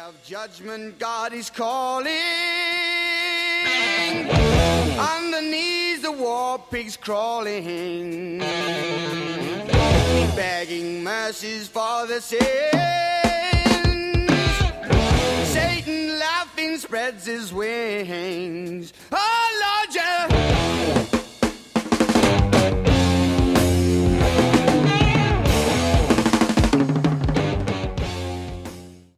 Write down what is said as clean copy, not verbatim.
of judgment, God is calling. On the knees, the war pigs crawling, begging mercies for the sins. Satan laughing spreads his wings. Oh!